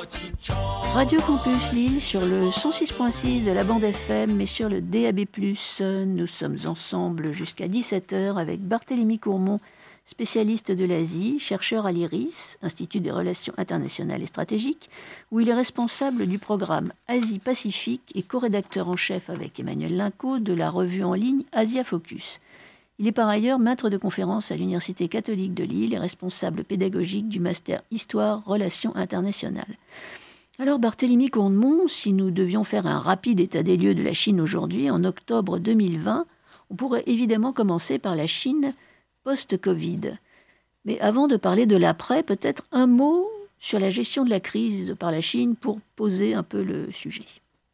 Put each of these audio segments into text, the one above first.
Radio Campus Lille sur le 106.6 de la bande FM et sur le DAB+. Nous sommes ensemble jusqu'à 17h avec Barthélémy Courmont, spécialiste de l'Asie, chercheur à l'IRIS, Institut des Relations Internationales et Stratégiques, où il est responsable du programme Asie-Pacifique et co-rédacteur en chef avec Emmanuel Linco de la revue en ligne Asia Focus. Il est par ailleurs maître de conférences à l'Université catholique de Lille et responsable pédagogique du master Histoire Relations internationales. Alors Barthélémy Courmont, si nous devions faire un rapide état des lieux de la Chine aujourd'hui, en octobre 2020, on pourrait évidemment commencer par la Chine post-Covid. Mais avant de parler de l'après, peut-être un mot sur la gestion de la crise par la Chine pour poser un peu le sujet.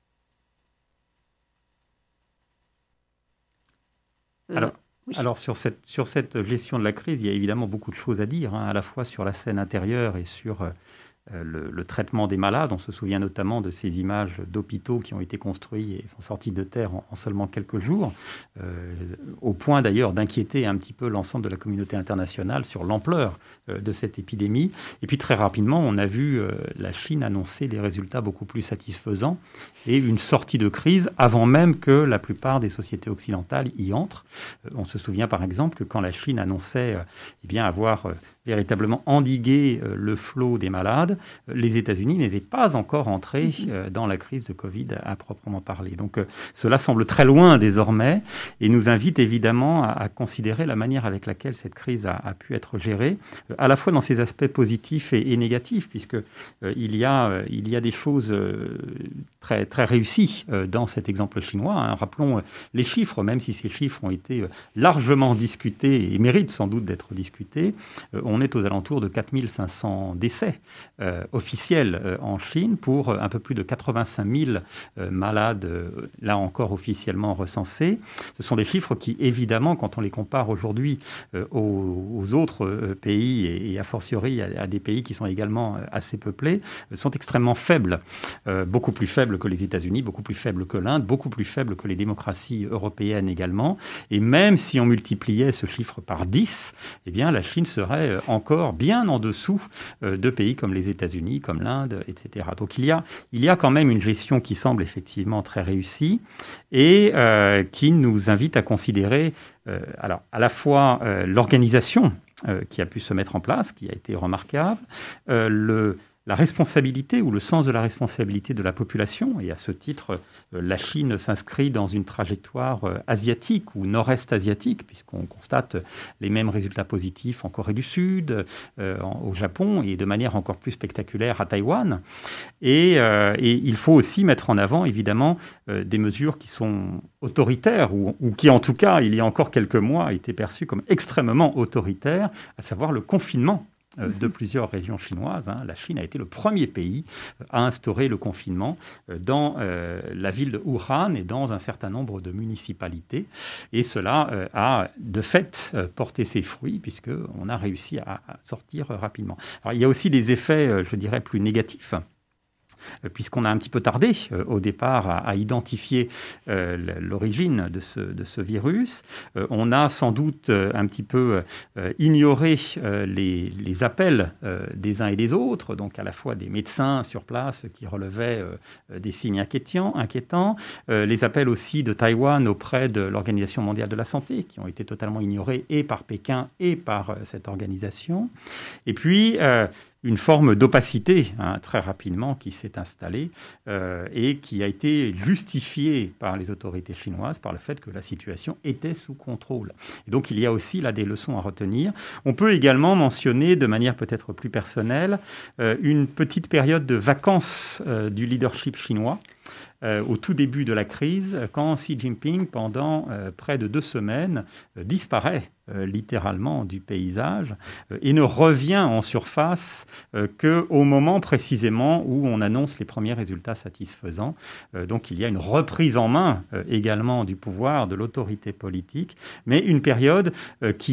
Alors sur cette gestion de la crise, il y a évidemment beaucoup de choses à dire, à la fois sur la scène intérieure et sur le traitement des malades. On se souvient notamment de ces images d'hôpitaux qui ont été construits et sont sortis de terre en seulement quelques jours, au point d'ailleurs d'inquiéter un petit peu l'ensemble de la communauté internationale sur l'ampleur de cette épidémie. Et puis très rapidement, on a vu la Chine annoncer des résultats beaucoup plus satisfaisants et une sortie de crise avant même que la plupart des sociétés occidentales y entrent. On se souvient par exemple que quand la Chine annonçait avoir véritablement endigué le flot des malades, les États-Unis n'étaient pas encore entrés dans la crise de Covid à proprement parler. Donc cela semble très loin désormais et nous invite évidemment à considérer la manière avec laquelle cette crise a pu être gérée, à la fois dans ses aspects positifs et négatifs, puisque il y a des choses très, très réussies dans cet exemple chinois. Rappelons les chiffres, même si ces chiffres ont été largement discutés et méritent sans doute d'être discutés. On est aux alentours de 4500 décès officiels en Chine pour un peu plus de 85 000 malades, là encore officiellement recensés. Ce sont des chiffres qui, évidemment, quand on les compare aujourd'hui aux autres pays et a fortiori à des pays qui sont également assez peuplés, sont extrêmement faibles. Beaucoup plus faibles que les États-Unis, beaucoup plus faibles que l'Inde, beaucoup plus faibles que les démocraties européennes également. Et même si on multipliait ce chiffre par 10, eh bien, la Chine serait encore bien en dessous de pays comme les États-Unis, comme l'Inde, etc. Donc il y a quand même une gestion qui semble effectivement très réussie et qui nous invite à considérer alors à la fois l'organisation qui a pu se mettre en place, qui a été remarquable, la responsabilité ou le sens de la responsabilité de la population. Et à ce titre, la Chine s'inscrit dans une trajectoire asiatique ou nord-est asiatique, puisqu'on constate les mêmes résultats positifs en Corée du Sud, au Japon, et de manière encore plus spectaculaire à Taïwan. Et il faut aussi mettre en avant, évidemment, des mesures qui sont autoritaires, ou qui, en tout cas, il y a encore quelques mois, étaient perçues comme extrêmement autoritaires, à savoir le confinement de plusieurs régions chinoises. La Chine a été le premier pays à instaurer le confinement dans la ville de Wuhan et dans un certain nombre de municipalités. Et cela a, de fait, porté ses fruits, puisqu'on a réussi à sortir rapidement. Alors, il y a aussi des effets, je dirais, plus négatifs, puisqu'on a un petit peu tardé au départ à identifier l'origine de ce virus. On a sans doute un petit peu ignoré les appels des uns et des autres, donc à la fois des médecins sur place qui relevaient des signes inquiétants, les appels aussi de Taïwan auprès de l'Organisation mondiale de la santé, qui ont été totalement ignorés et par Pékin et par cette organisation. Et puis une forme d'opacité, très rapidement, qui s'est installée et qui a été justifiée par les autorités chinoises par le fait que la situation était sous contrôle. Et donc, il y a aussi là des leçons à retenir. On peut également mentionner, de manière peut-être plus personnelle, une petite période de vacances du leadership chinois, au tout début de la crise, quand Xi Jinping, pendant près de 2 semaines, disparaît littéralement du paysage et ne revient en surface qu'au moment précisément où on annonce les premiers résultats satisfaisants. Donc il y a une reprise en main également du pouvoir, de l'autorité politique, mais une période qui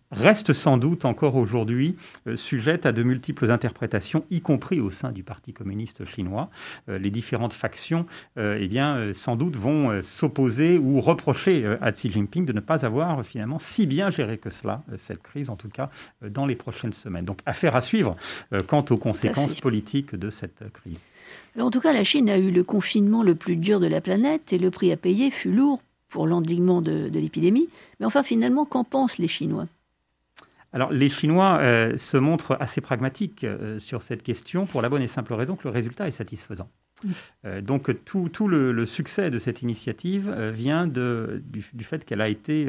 reste sans doute encore aujourd'hui sujette à de multiples interprétations, y compris au sein du Parti communiste chinois. Les différentes factions, sans doute vont s'opposer ou reprocher à Xi Jinping de ne pas avoir finalement si bien géré que cela, cette crise, en tout cas dans les prochaines semaines. Donc, affaire à suivre quant aux conséquences politiques de cette crise. Alors, en tout cas, la Chine a eu le confinement le plus dur de la planète et le prix à payer fut lourd pour l'endiguement de l'épidémie. Mais enfin, finalement, qu'en pensent les Chinois ? Alors, les Chinois se montrent assez pragmatiques sur cette question pour la bonne et simple raison que le résultat est satisfaisant. Donc, tout le succès de cette initiative vient du fait qu'elle a été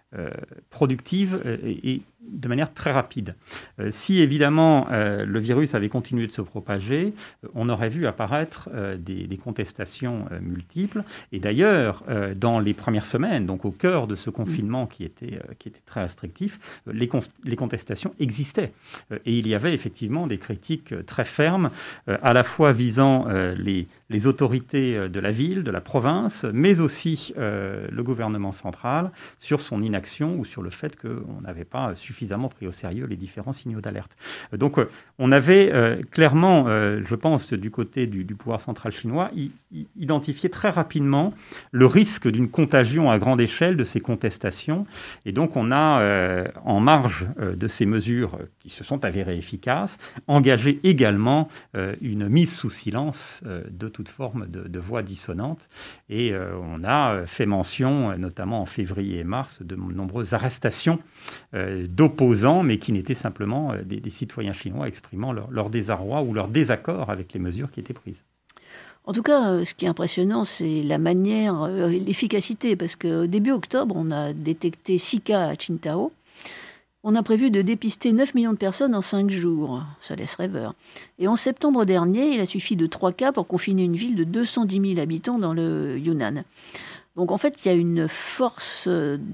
productive et de manière très rapide. Si évidemment le virus avait continué de se propager, on aurait vu apparaître des contestations multiples. Et d'ailleurs, dans les premières semaines, donc au cœur de ce confinement qui était très restrictif, les contestations existaient. Et il y avait effectivement des critiques très fermes, à la fois visant les autorités de la ville, de la province, mais aussi le gouvernement central sur son inaction ou sur le fait qu'on n'avait pas suffisamment pris au sérieux les différents signaux d'alerte. Donc on avait clairement, je pense, du côté du pouvoir central chinois, identifié très rapidement le risque d'une contagion à grande échelle de ces contestations. Et donc on a, en marge de ces mesures qui se sont avérées efficaces, engagé également une mise sous silence de toute forme de voix dissonantes. Et on a fait mention, notamment en février et mars, de nombreuses arrestations d'opposants, mais qui n'étaient simplement des citoyens chinois exprimant leur désarroi ou leur désaccord avec les mesures qui étaient prises. En tout cas, ce qui est impressionnant, c'est la manière, l'efficacité, parce qu'au début octobre, on a détecté 6 cas à Qingdao. On a prévu de dépister 9 millions de personnes en 5 jours. Ça laisse rêveur. Et en septembre dernier, il a suffi de 3 cas pour confiner une ville de 210 000 habitants dans le Yunnan. Donc en fait, il y a une force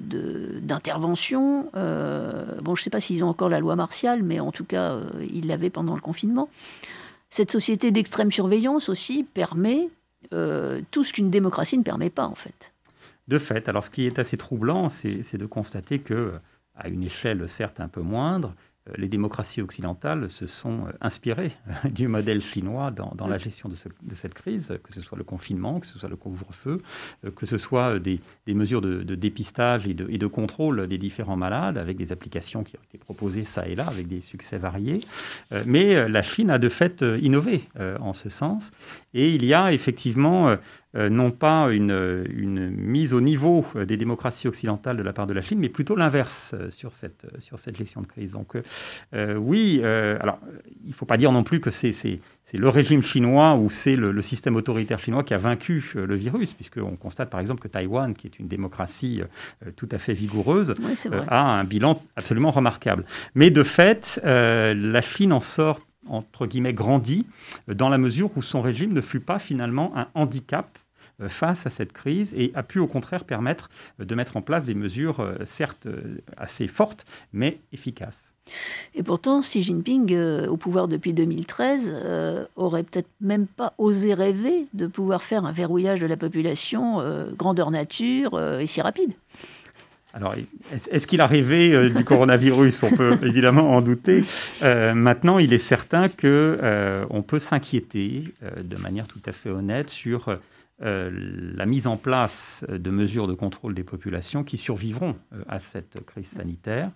d'intervention. Je ne sais pas s'ils ont encore la loi martiale, mais en tout cas, ils l'avaient pendant le confinement. Cette société d'extrême surveillance aussi permet tout ce qu'une démocratie ne permet pas, en fait. De fait, alors ce qui est assez troublant, c'est de constater que, à une échelle certes un peu moindre, les démocraties occidentales se sont inspirées du modèle chinois dans la gestion de cette crise, que ce soit le confinement, que ce soit le couvre-feu, que ce soit des mesures de dépistage et de contrôle des différents malades, avec des applications qui ont été proposées ça et là, avec des succès variés. Mais la Chine a de fait innové en ce sens. Et il y a effectivement non pas une mise au niveau des démocraties occidentales de la part de la Chine, mais plutôt l'inverse sur cette gestion de crise. Donc oui, alors il ne faut pas dire non plus que c'est le régime chinois ou c'est le système autoritaire chinois qui a vaincu le virus, puisqu'on constate par exemple que Taïwan, qui est une démocratie tout à fait vigoureuse, a un bilan absolument remarquable. Mais de fait, la Chine en sort entre guillemets, grandi dans la mesure où son régime ne fut pas finalement un handicap face à cette crise et a pu au contraire permettre de mettre en place des mesures certes assez fortes, mais efficaces. Et pourtant, Xi Jinping, au pouvoir depuis 2013, aurait peut-être même pas osé rêver de pouvoir faire un verrouillage de la population grandeur nature et si rapide. Alors, est-ce qu'il a rêvé du coronavirus ? On peut évidemment en douter. Maintenant, il est certain qu'on peut s'inquiéter de manière tout à fait honnête sur la mise en place de mesures de contrôle des populations qui survivront à cette crise sanitaire.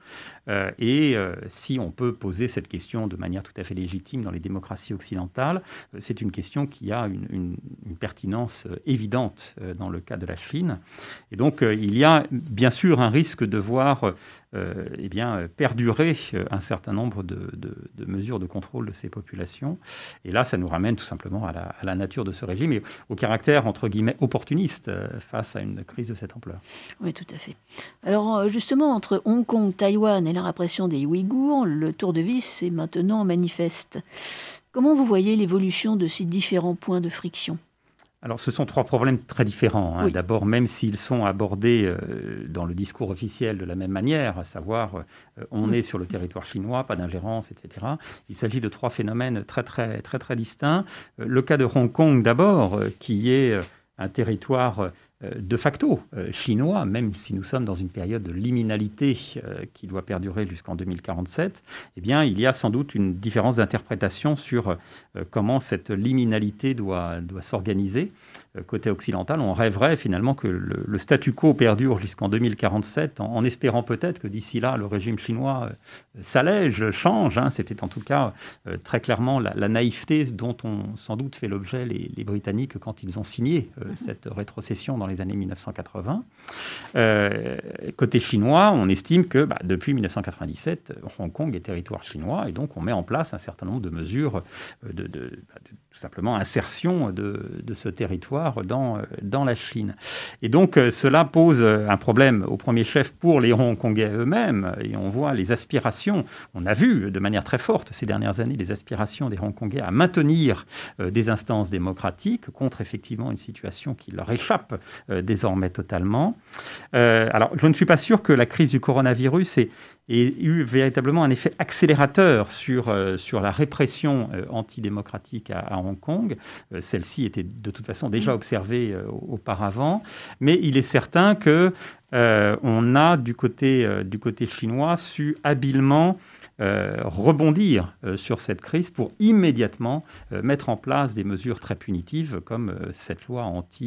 Et si on peut poser cette question de manière tout à fait légitime dans les démocraties occidentales, c'est une question qui a une pertinence évidente dans le cas de la Chine. Et donc, il y a bien sûr un risque de voir perdurer un certain nombre de mesures de contrôle de ces populations. Et là, ça nous ramène tout simplement à la nature de ce régime et au caractère, entre guillemets, opportuniste face à une crise de cette ampleur. Oui, tout à fait. Alors, justement, entre Hong Kong, Taïwan et la répression des Ouïghours, le tour de vis est maintenant manifeste. Comment vous voyez l'évolution de ces différents points de friction ? Alors, ce sont 3 problèmes très différents. Oui. D'abord, même s'ils sont abordés dans le discours officiel de la même manière, à savoir on est sur le territoire chinois, pas d'ingérence, etc. Il s'agit de 3 phénomènes très, très, très, très distincts. Le cas de Hong Kong, d'abord, qui est un territoire de facto chinois, même si nous sommes dans une période de liminalité qui doit perdurer jusqu'en 2047, eh bien, il y a sans doute une différence d'interprétation sur comment cette liminalité doit s'organiser. Côté occidental, on rêverait finalement que le statu quo perdure jusqu'en 2047, en espérant peut-être que d'ici là, le régime chinois s'allège, change. C'était en tout cas très clairement la naïveté dont ont sans doute fait l'objet les Britanniques quand ils ont signé cette rétrocession dans les années 1980. Côté chinois, on estime que depuis 1997, Hong Kong est territoire chinois et donc on met en place un certain nombre de mesures de tout simplement insertion de ce territoire dans la Chine. Et donc cela pose un problème au premier chef pour les Hongkongais eux-mêmes et on voit les aspirations, on a vu de manière très forte ces dernières années les aspirations des Hongkongais à maintenir des instances démocratiques contre effectivement une situation qui leur échappe désormais totalement. Alors je ne suis pas sûr que la crise du coronavirus ait eu véritablement un effet accélérateur sur la répression antidémocratique à Hong Kong. Celle-ci était de toute façon déjà observée auparavant, mais il est certain que on a du côté chinois su habilement rebondir sur cette crise pour immédiatement mettre en place des mesures très punitives comme cette loi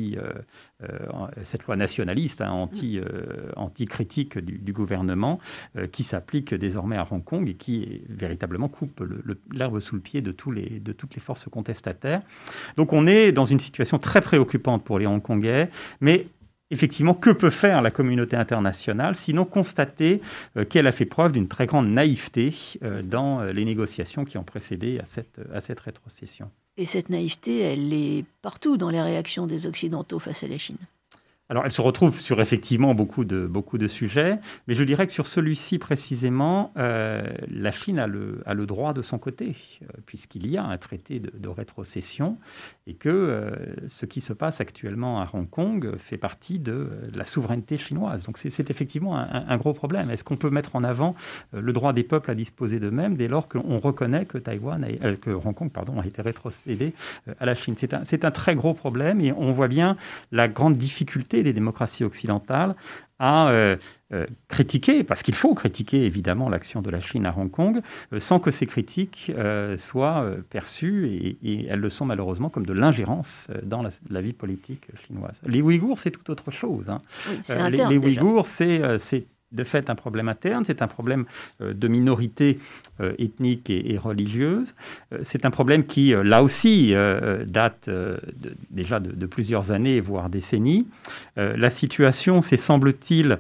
nationaliste, anti-critique du gouvernement qui s'applique désormais à Hong Kong et qui véritablement coupe l'herbe sous le pied de toutes les forces contestataires. Donc on est dans une situation très préoccupante pour les Hongkongais, mais effectivement, que peut faire la communauté internationale sinon constater qu'elle a fait preuve d'une très grande naïveté dans les négociations qui ont précédé à cette rétrocession. Et cette naïveté, elle est partout dans les réactions des Occidentaux face à la Chine. Alors, elle se retrouve sur effectivement beaucoup de sujets, mais je dirais que sur celui-ci précisément, la Chine a le droit de son côté, puisqu'il y a un traité de rétrocession et que ce qui se passe actuellement à Hong Kong fait partie de la souveraineté chinoise. Donc, c'est effectivement un gros problème. Est-ce qu'on peut mettre en avant le droit des peuples à disposer d'eux-mêmes dès lors qu'on reconnaît que que Hong Kong a été rétrocédé à la Chine? C'est un très gros problème et on voit bien la grande difficulté des démocraties occidentales à critiquer, parce qu'il faut critiquer évidemment l'action de la Chine à Hong Kong, sans que ces critiques soient perçues, et elles le sont malheureusement, comme de l'ingérence dans la vie politique chinoise. Les Ouïghours, c'est tout autre chose. Oui, c'est interne, les Ouïghours, c'est de fait un problème interne, c'est un problème de minorité ethnique et religieuse. C'est un problème qui, là aussi, date déjà de plusieurs années, voire décennies. La situation, c'est semble-t-il,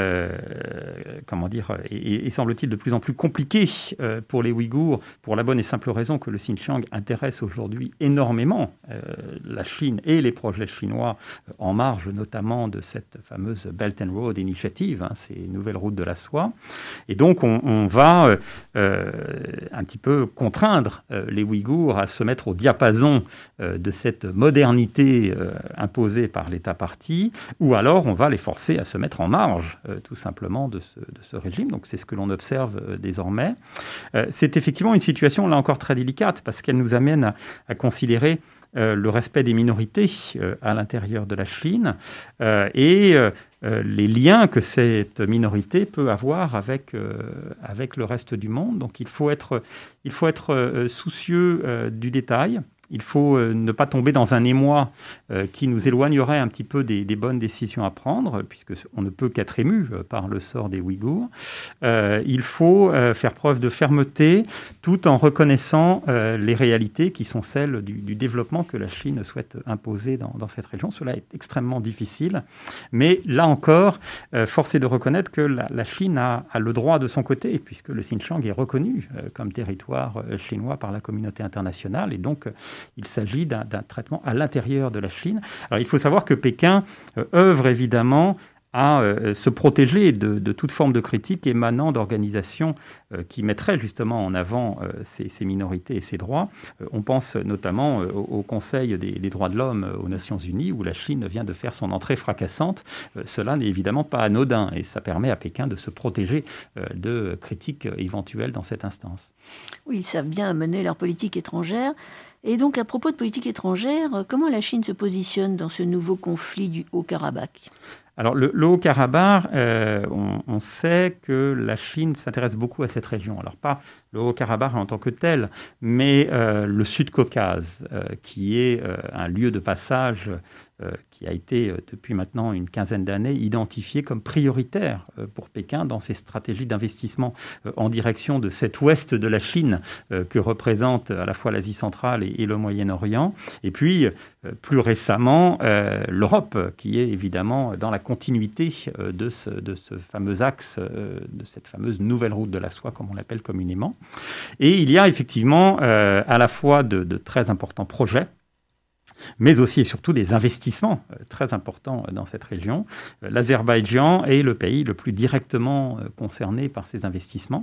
semble-t-il de plus en plus compliquée pour les Ouïghours, pour la bonne et simple raison que le Xinjiang intéresse aujourd'hui énormément la Chine et les projets chinois en marge notamment de cette fameuse Belt and Road Initiative, ces nouvelles routes de la soie. Et donc, on va un petit peu contraindre les Ouïghours à se mettre au diapason de cette modernité imposée par l'État parti, ou alors on va les forcer à se mettre en marge, tout simplement, de ce régime. Donc, c'est ce que l'on observe désormais. C'est effectivement une situation, là encore, très délicate, parce qu'elle nous amène à considérer le respect des minorités à l'intérieur de la Chine et les liens que cette minorité peut avoir avec le reste du monde. Donc il faut être soucieux du détail. Il faut ne pas tomber dans un émoi qui nous éloignerait un petit peu des bonnes décisions à prendre, puisqu'on ne peut qu'être ému par le sort des Ouïghours. Il faut faire preuve de fermeté tout en reconnaissant les réalités qui sont celles du développement que la Chine souhaite imposer dans cette région. Cela est extrêmement difficile, mais là encore, force est de reconnaître que la Chine a le droit de son côté, puisque le Xinjiang est reconnu comme territoire chinois par la communauté internationale, et donc il s'agit d'un traitement à l'intérieur de la Chine. Alors, il faut savoir que Pékin œuvre évidemment à se protéger de toute forme de critique émanant d'organisations qui mettraient justement en avant ces minorités et ces droits. On pense notamment au Conseil des droits de l'homme aux Nations Unies, où la Chine vient de faire son entrée fracassante. Cela n'est évidemment pas anodin, et ça permet à Pékin de se protéger de critiques éventuelles dans cette instance. Oui, ils savent bien mener leur politique étrangère. Et donc, à propos de politique étrangère, comment la Chine se positionne dans ce nouveau conflit du Haut-Karabakh ? Alors, le Haut-Karabakh, on sait que la Chine s'intéresse beaucoup à cette région. Alors, pas le Haut-Karabakh en tant que tel, mais le Sud-Caucase, qui est un lieu de passage qui a été, depuis maintenant une quinzaine d'années, identifié comme prioritaire pour Pékin dans ses stratégies d'investissement en direction de cet ouest de la Chine que représente à la fois l'Asie centrale et le Moyen-Orient. Et puis, plus récemment, l'Europe, qui est évidemment dans la continuité de ce fameux axe, de cette fameuse nouvelle route de la soie, comme on l'appelle communément. Et il y a effectivement à la fois de très importants projets, mais aussi et surtout des investissements très importants dans cette région. L'Azerbaïdjan est le pays le plus directement concerné par ces investissements.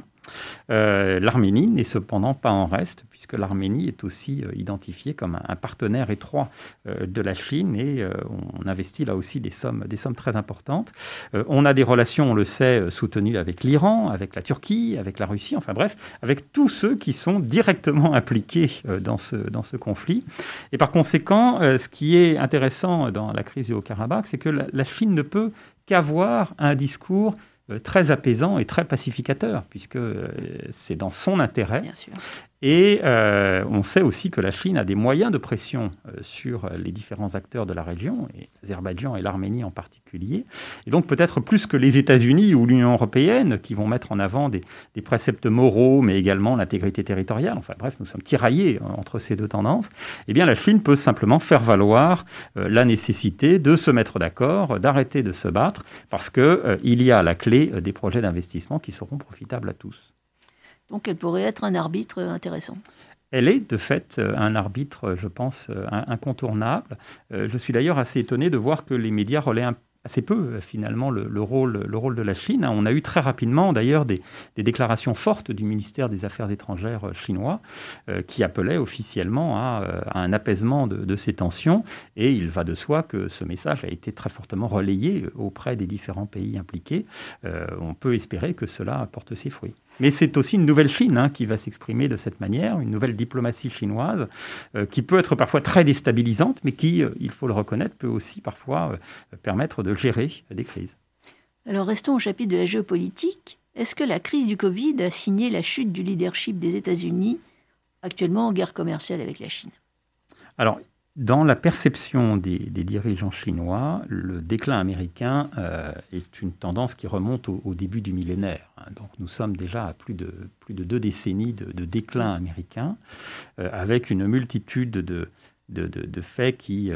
L'Arménie n'est cependant pas en reste, puisque l'Arménie est aussi identifiée comme un partenaire étroit de la Chine, et on investit là aussi des sommes très importantes. On a des relations, on le sait, soutenues avec l'Iran, avec la Turquie, avec la Russie, enfin bref, avec tous ceux qui sont directement impliqués dans ce conflit. Et par conséquent, ce qui est intéressant dans la crise du Haut-Karabakh, c'est que la Chine ne peut qu'avoir un discours très apaisant et très pacificateur, puisque c'est dans son intérêt. Bien sûr. Et on sait aussi que la Chine a des moyens de pression sur les différents acteurs de la région, et l'Azerbaïdjan et l'Arménie en particulier. Et donc peut-être plus que les États-Unis ou l'Union européenne, qui vont mettre en avant des préceptes moraux, mais également l'intégrité territoriale. Enfin bref, nous sommes tiraillés entre ces deux tendances. Eh bien, la Chine peut simplement faire valoir la nécessité de se mettre d'accord, d'arrêter de se battre, parce qu'il y a à la clé des projets d'investissement qui seront profitables à tous. Donc elle pourrait être un arbitre intéressant. Elle est de fait un arbitre, je pense, incontournable. Je suis d'ailleurs assez étonné de voir que les médias relaient assez peu, finalement, le rôle de la Chine. On a eu très rapidement, d'ailleurs, des déclarations fortes du ministère des Affaires étrangères chinois qui appelaient officiellement à un apaisement de ces tensions. Et il va de soi que ce message a été très fortement relayé auprès des différents pays impliqués. On peut espérer que cela porte ses fruits. Mais c'est aussi une nouvelle Chine qui va s'exprimer de cette manière, une nouvelle diplomatie chinoise qui peut être parfois très déstabilisante, mais qui, il faut le reconnaître, peut aussi parfois permettre de gérer des crises. Alors restons au chapitre de la géopolitique. Est-ce que la crise du Covid a signé la chute du leadership des États-Unis, actuellement en guerre commerciale avec la Chine ? Alors, dans la perception des dirigeants chinois, le déclin américain est une tendance qui remonte au début du millénaire. Donc nous sommes déjà à plus de 2 décennies de déclin américain, avec une multitude de faits qui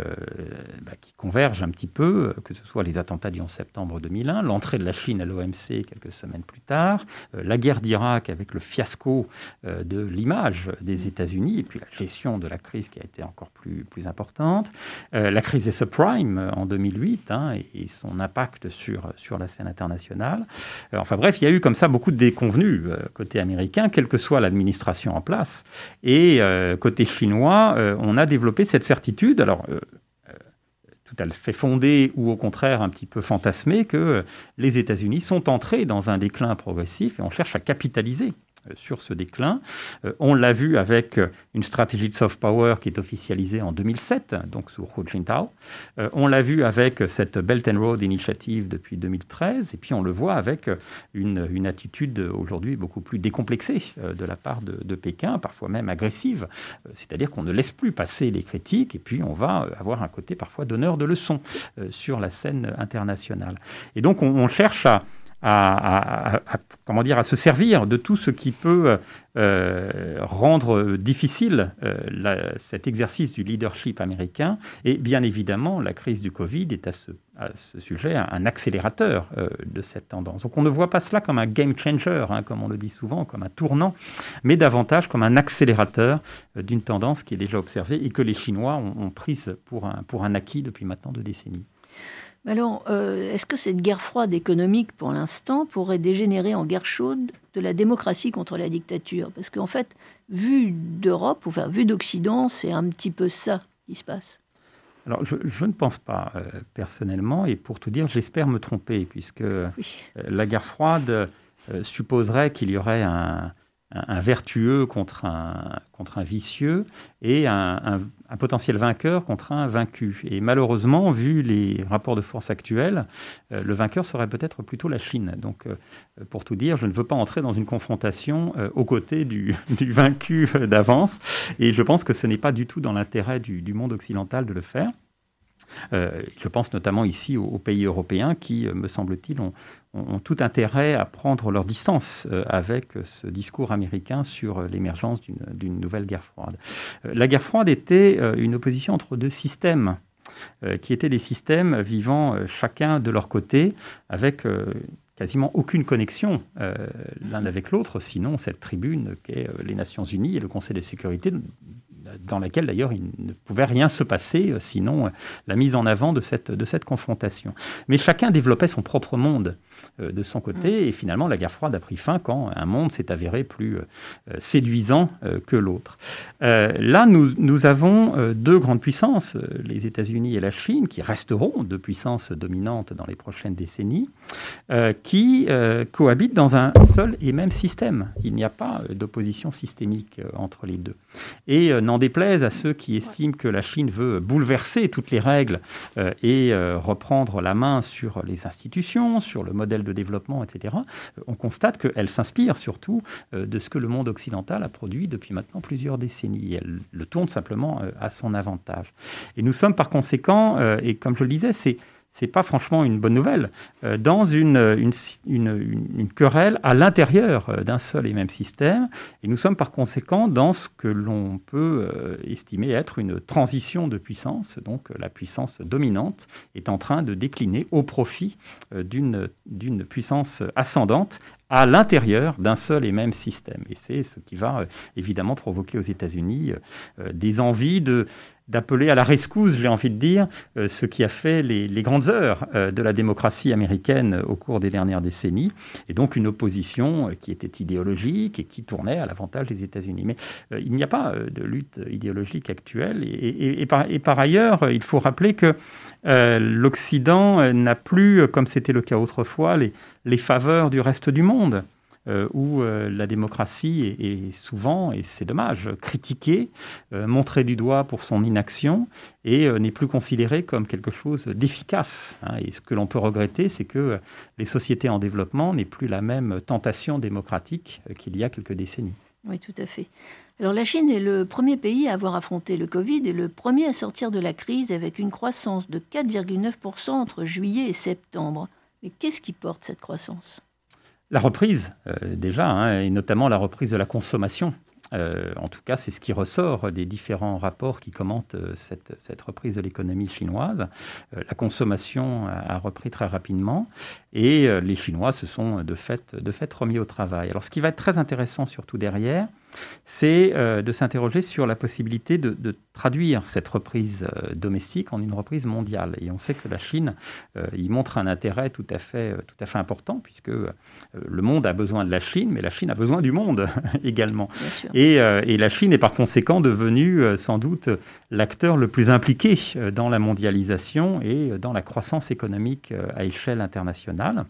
convergent un petit peu, que ce soit les attentats du 11 septembre 2001, l'entrée de la Chine à l'OMC quelques semaines plus tard, la guerre d'Irak avec le fiasco de l'image des États-Unis, et puis la gestion de la crise qui a été encore plus importante, la crise des subprimes en 2008 et son impact sur la scène internationale. Enfin bref, il y a eu comme ça beaucoup de déconvenues côté américain, quelle que soit l'administration en place. Et côté chinois, on a développé cette certitude, alors tout à fait fondée ou au contraire un petit peu fantasmée, que les États-Unis sont entrés dans un déclin progressif et on cherche à capitaliser sur ce déclin. On l'a vu avec une stratégie de soft power qui est officialisée en 2007, donc sous Hu Jintao. On l'a vu avec cette Belt and Road Initiative depuis 2013, et puis on le voit avec une attitude aujourd'hui beaucoup plus décomplexée de la part de Pékin, parfois même agressive, c'est-à-dire qu'on ne laisse plus passer les critiques, et puis on va avoir un côté parfois donneur de leçons sur la scène internationale. Et donc on cherche à se servir de tout ce qui peut rendre difficile cet exercice du leadership américain. Et bien évidemment, la crise du Covid est à ce sujet un accélérateur de cette tendance. Donc on ne voit pas cela comme un game changer, comme on le dit souvent, comme un tournant, mais davantage comme un accélérateur d'une tendance qui est déjà observée et que les Chinois ont prise pour un acquis depuis maintenant 2 décennies. Alors, est-ce que cette guerre froide économique, pour l'instant, pourrait dégénérer en guerre chaude de la démocratie contre la dictature? Parce qu'en fait, vu d'Europe, enfin vu d'Occident, c'est un petit peu ça qui se passe. Alors, je ne pense pas, personnellement, et pour tout dire, j'espère me tromper, puisque la guerre froide supposerait qu'il y aurait un vertueux contre un vicieux et un potentiel vainqueur contre un vaincu. Et malheureusement, vu les rapports de force actuels, le vainqueur serait peut-être plutôt la Chine. Donc, pour tout dire, je ne veux pas entrer dans une confrontation aux côtés du vaincu d'avance. Et je pense que ce n'est pas du tout dans l'intérêt du monde occidental de le faire. Je pense notamment ici aux pays européens qui, me semble-t-il, ont tout intérêt à prendre leur distance avec ce discours américain sur l'émergence d'une nouvelle guerre froide. La guerre froide était une opposition entre deux systèmes, qui étaient des systèmes vivant chacun de leur côté, avec quasiment aucune connexion l'un avec l'autre, sinon cette tribune qu'est les Nations Unies et le Conseil de sécurité, dans laquelle d'ailleurs il ne pouvait rien se passer, sinon la mise en avant de cette confrontation. Mais chacun développait son propre monde de son côté, et finalement la guerre froide a pris fin quand un monde s'est avéré plus séduisant que l'autre. Là, nous avons deux grandes puissances, les États-Unis et la Chine, qui resteront deux puissances dominantes dans les prochaines décennies, qui cohabitent dans un seul et même système. Il n'y a pas d'opposition systémique entre les deux. Et n'en déplaise à ceux qui estiment que la Chine veut bouleverser toutes les règles et reprendre la main sur les institutions, sur le modèle de développement, etc., on constate qu'elle s'inspire surtout de ce que le monde occidental a produit depuis maintenant plusieurs décennies. Elle le tourne simplement à son avantage. Et nous sommes par conséquent, et comme je le disais, c'est pas franchement une bonne nouvelle, dans une querelle à l'intérieur d'un seul et même système. Et nous sommes par conséquent dans ce que l'on peut estimer être une transition de puissance. Donc la puissance dominante est en train de décliner au profit d'une puissance ascendante à l'intérieur d'un seul et même système. Et c'est ce qui va évidemment provoquer aux États-Unis des envies d'appeler à la rescousse, j'ai envie de dire, ce qui a fait les grandes heures de la démocratie américaine au cours des dernières décennies, et donc une opposition qui était idéologique et qui tournait à l'avantage des États-Unis. Mais il n'y a pas de lutte idéologique actuelle, et par ailleurs, il faut rappeler que l'Occident n'a plus, comme c'était le cas autrefois, les faveurs du reste du monde, où la démocratie est souvent, et c'est dommage, critiquée, montrée du doigt pour son inaction, et n'est plus considérée comme quelque chose d'efficace. Et ce que l'on peut regretter, c'est que les sociétés en développement n'aient plus la même tentation démocratique qu'il y a quelques décennies. Oui, tout à fait. Alors la Chine est le premier pays à avoir affronté le Covid et le premier à sortir de la crise avec une croissance de 4,9% entre juillet et septembre. Mais qu'est-ce qui porte cette croissance ? La reprise, déjà, et notamment la reprise de la consommation. En tout cas, c'est ce qui ressort des différents rapports qui commentent cette reprise de l'économie chinoise. La consommation a repris très rapidement et les Chinois se sont de fait remis au travail. Alors, ce qui va être très intéressant surtout derrière, c'est de s'interroger sur la possibilité de traduire cette reprise domestique en une reprise mondiale. Et on sait que la Chine y montre un intérêt tout à fait important, puisque le monde a besoin de la Chine, mais la Chine a besoin du monde également. Et la Chine est par conséquent devenue sans doute l'acteur le plus impliqué dans la mondialisation et dans la croissance économique à échelle internationale.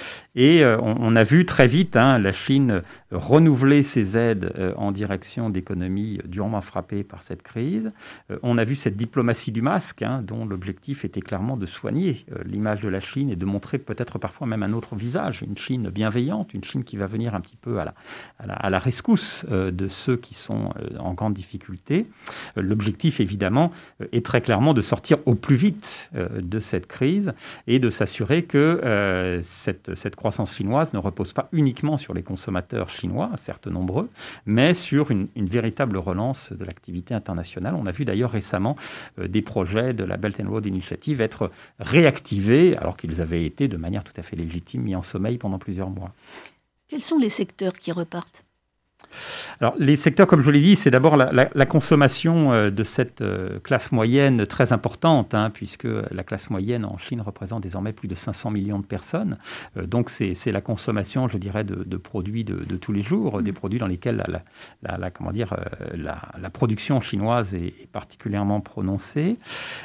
Et on a vu très vite la Chine renouveler ses aides en direction d'économies durement frappées par cette crise. On a vu cette diplomatie du masque, dont l'objectif était clairement de soigner l'image de la Chine et de montrer peut-être parfois même un autre visage, une Chine bienveillante, une Chine qui va venir un petit peu à la rescousse de ceux qui sont en grande difficulté. L'objectif, évidemment, est très clairement de sortir au plus vite de cette crise et de s'assurer que cette croissance chinoise ne repose pas uniquement sur les consommateurs chinois, certes nombreux, mais sur une véritable relance de l'activité internationale. On a vu d'ailleurs récemment des projets de la Belt and Road Initiative être réactivés alors qu'ils avaient été de manière tout à fait légitime mis en sommeil pendant plusieurs mois. Quels sont les secteurs qui repartent ? Alors, les secteurs, comme je l'ai dit, c'est d'abord la consommation de cette classe moyenne très importante, puisque la classe moyenne en Chine représente désormais plus de 500 millions de personnes. Donc, c'est la consommation, je dirais, de produits de tous les jours, des produits dans lesquels la production chinoise est particulièrement prononcée.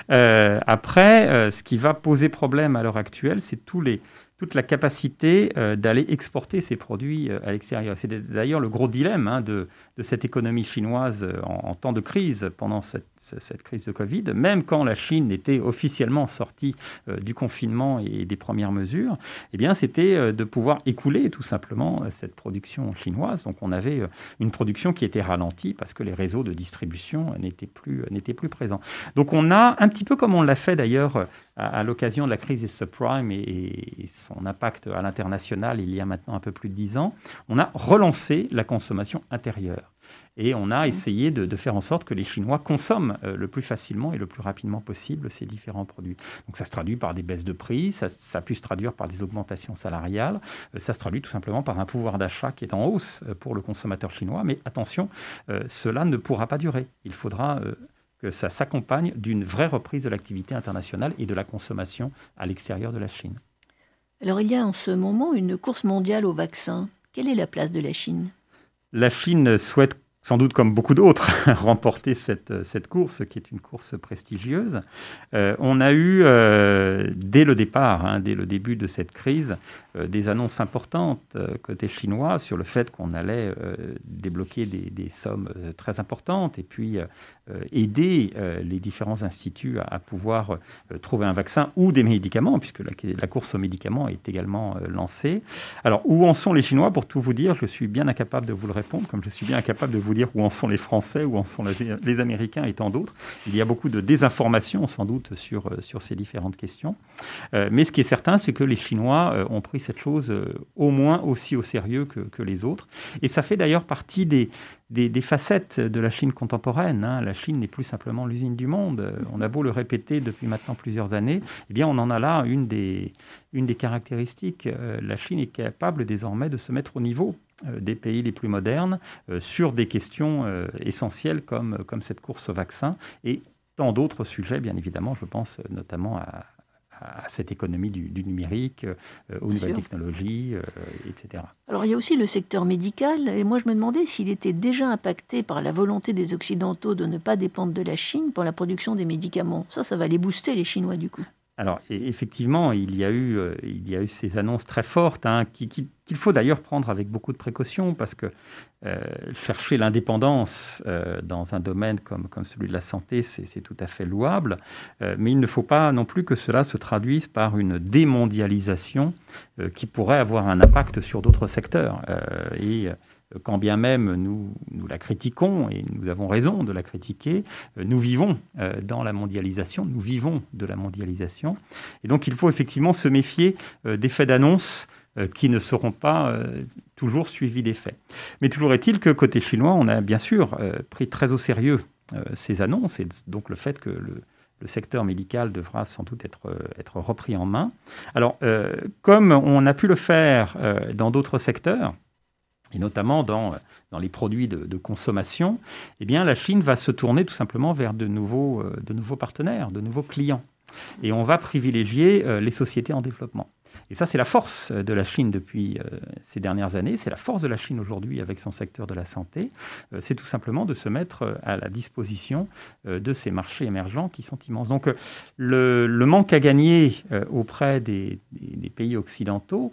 Après, ce qui va poser problème à l'heure actuelle, c'est toute la capacité d'aller exporter ces produits à l'extérieur. C'est d'ailleurs le gros dilemme de cette économie chinoise en temps de crise, pendant cette crise de Covid. Même quand la Chine était officiellement sortie du confinement et des premières mesures, eh bien, c'était de pouvoir écouler tout simplement cette production chinoise. Donc on avait une production qui était ralentie parce que les réseaux de distribution n'étaient plus présents. Donc on a, un petit peu comme on l'a fait d'ailleurs à l'occasion de la crise des subprimes et son impact à l'international il y a maintenant un peu plus de 10 ans, on a relancé la consommation intérieure. Et on a essayé de faire en sorte que les Chinois consomment le plus facilement et le plus rapidement possible ces différents produits. Donc ça se traduit par des baisses de prix, ça a pu se traduire par des augmentations salariales, ça se traduit tout simplement par un pouvoir d'achat qui est en hausse pour le consommateur chinois. Mais attention, cela ne pourra pas durer. Il faudra que ça s'accompagne d'une vraie reprise de l'activité internationale et de la consommation à l'extérieur de la Chine. Alors il y a en ce moment une course mondiale au vaccin. Quelle est la place de la Chine ? La Chine souhaite, sans doute comme beaucoup d'autres, remporter cette course, qui est une course prestigieuse. On a eu, dès le départ, dès le début de cette crise, des annonces importantes côté chinois sur le fait qu'on allait débloquer des sommes très importantes et puis aider les différents instituts à pouvoir trouver un vaccin ou des médicaments, puisque la course aux médicaments est également lancée. Alors, où en sont les Chinois ? Pour tout vous dire, je suis bien incapable de vous le répondre, comme je suis bien incapable de vous dire où en sont les Français, où en sont les Américains et tant d'autres. Il y a beaucoup de désinformation, sans doute, sur ces différentes questions. Mais ce qui est certain, c'est que les Chinois ont pris cette chose au moins aussi au sérieux que les autres. Et ça fait d'ailleurs partie des facettes de la Chine contemporaine. La Chine n'est plus simplement l'usine du monde. On a beau le répéter depuis maintenant plusieurs années, eh bien on en a là une des caractéristiques. La Chine est capable désormais de se mettre au niveau des pays les plus modernes sur des questions essentielles comme cette course au vaccin et tant d'autres sujets, bien évidemment. Je pense notamment à cette économie du numérique, aux nouvelles technologies, etc. Alors il y a aussi le secteur médical, et moi je me demandais s'il était déjà impacté par la volonté des Occidentaux de ne pas dépendre de la Chine pour la production des médicaments. Ça va les booster, les Chinois, du coup. Alors, effectivement, il y a eu ces annonces très fortes qu'il faut d'ailleurs prendre avec beaucoup de précautions parce que chercher l'indépendance dans un domaine comme celui de la santé, c'est tout à fait louable. Mais il ne faut pas non plus que cela se traduise par une démondialisation qui pourrait avoir un impact sur d'autres secteurs. Quand bien même nous la critiquons, et nous avons raison de la critiquer, nous vivons dans la mondialisation, nous vivons de la mondialisation. Et donc il faut effectivement se méfier d'effets d'annonce qui ne seront pas toujours suivis d'effets. Mais toujours est-il que côté chinois, on a bien sûr pris très au sérieux ces annonces, et donc le fait que le secteur médical devra sans doute être repris en main. Alors, comme on a pu le faire dans d'autres secteurs, et notamment dans les produits de consommation, eh bien, la Chine va se tourner tout simplement vers de nouveaux partenaires, de nouveaux clients. Et on va privilégier les sociétés en développement. Et ça, c'est la force de la Chine depuis ces dernières années. C'est la force de la Chine aujourd'hui avec son secteur de la santé. C'est tout simplement de se mettre à la disposition de ces marchés émergents qui sont immenses. Donc, le manque à gagner auprès des pays occidentaux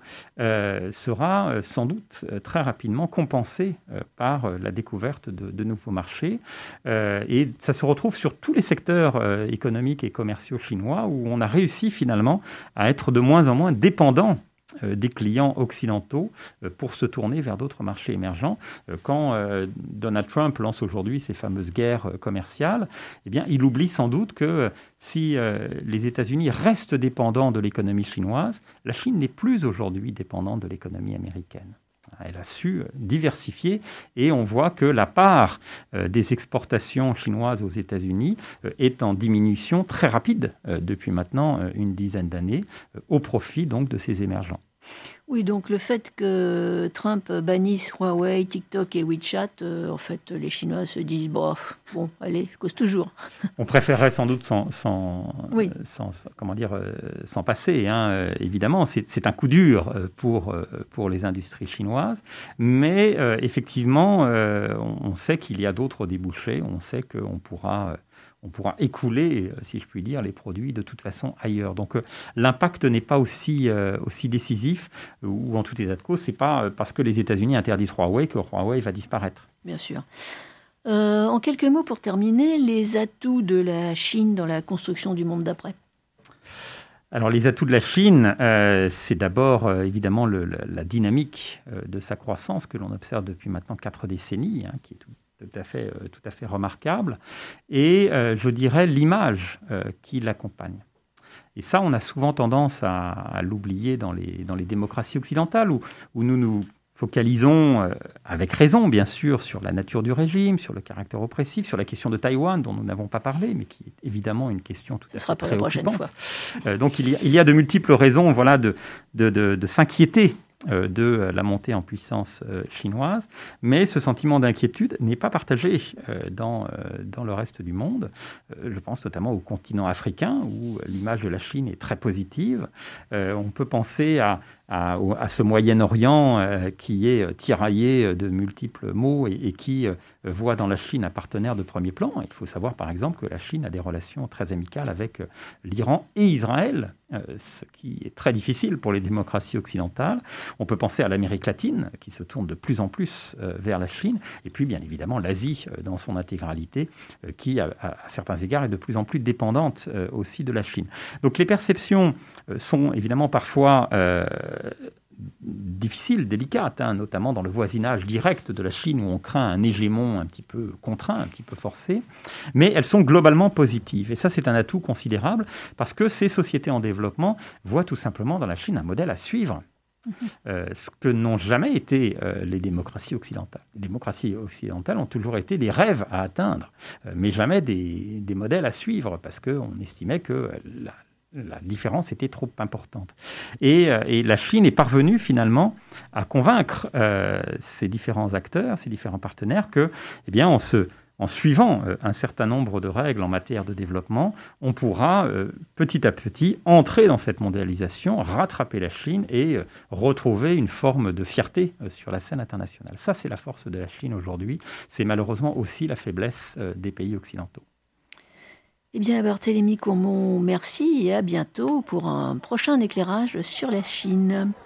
sera sans doute très rapidement compensé par la découverte de nouveaux marchés. Et ça se retrouve sur tous les secteurs économiques et commerciaux chinois où on a réussi finalement à être de moins en moins dépendant des clients occidentaux pour se tourner vers d'autres marchés émergents. Quand Donald Trump lance aujourd'hui ces fameuses guerres commerciales, eh bien, il oublie sans doute que si les États-Unis restent dépendants de l'économie chinoise, la Chine n'est plus aujourd'hui dépendante de l'économie américaine. Elle a su diversifier et on voit que la part des exportations chinoises aux États-Unis est en diminution très rapide depuis maintenant une dizaine d'années au profit donc de ces émergents. Oui, donc le fait que Trump bannisse Huawei, TikTok et WeChat, en fait, les Chinois se disent bon, allez, cause toujours. On préférerait sans doute oui. s'en passer, hein. Évidemment, c'est un coup dur pour les industries chinoises, mais effectivement, on sait qu'il y a d'autres débouchés, on sait qu'on pourra écouler, si je puis dire, les produits de toute façon ailleurs. Donc l'impact n'est pas aussi décisif, ou en tout état de cause, c'est pas parce que les États-Unis interdisent Huawei que Huawei va disparaître. Bien sûr. En quelques mots pour terminer, les atouts de la Chine dans la construction du monde d'après. Alors les atouts de la Chine, c'est d'abord évidemment la dynamique de sa croissance que l'on observe depuis maintenant 4 décennies, hein, qui est tout à fait remarquable, et je dirais l'image qui l'accompagne. Et ça, on a souvent tendance à l'oublier dans les démocraties occidentales, où nous focalisons, avec raison bien sûr, sur la nature du régime, sur le caractère oppressif, sur la question de Taïwan, dont nous n'avons pas parlé, mais qui est évidemment une question tout à fait préoccupante. Donc il y a de multiples raisons de s'inquiéter de la montée en puissance chinoise, mais ce sentiment d'inquiétude n'est pas partagé dans le reste du monde. Je pense notamment au continent africain, où l'image de la Chine est très positive. On peut penser à ce Moyen-Orient qui est tiraillé de multiples maux et qui voit dans la Chine un partenaire de premier plan. Il faut savoir par exemple que la Chine a des relations très amicales avec l'Iran et Israël, ce qui est très difficile pour les démocraties occidentales. On peut penser à l'Amérique latine qui se tourne de plus en plus vers la Chine, et puis bien évidemment l'Asie dans son intégralité qui à certains égards est de plus en plus dépendante aussi de la Chine. Donc les perceptions sont évidemment parfois difficiles, délicates, hein, notamment dans le voisinage direct de la Chine où on craint un hégémon un petit peu contraint, un petit peu forcé, mais elles sont globalement positives. Et ça, c'est un atout considérable parce que ces sociétés en développement voient tout simplement dans la Chine un modèle à suivre. Ce que n'ont jamais été les démocraties occidentales. Les démocraties occidentales ont toujours été des rêves à atteindre, mais jamais des modèles à suivre parce qu'on estimait que la différence était trop importante. Et la Chine est parvenue finalement à convaincre ces différents acteurs, ces différents partenaires que, eh bien, en suivant un certain nombre de règles en matière de développement, on pourra petit à petit entrer dans cette mondialisation, rattraper la Chine et retrouver une forme de fierté sur la scène internationale. Ça, c'est la force de la Chine aujourd'hui. C'est malheureusement aussi la faiblesse des pays occidentaux. Eh bien, Barthélémy Courmont, merci et à bientôt pour un prochain éclairage sur la Chine.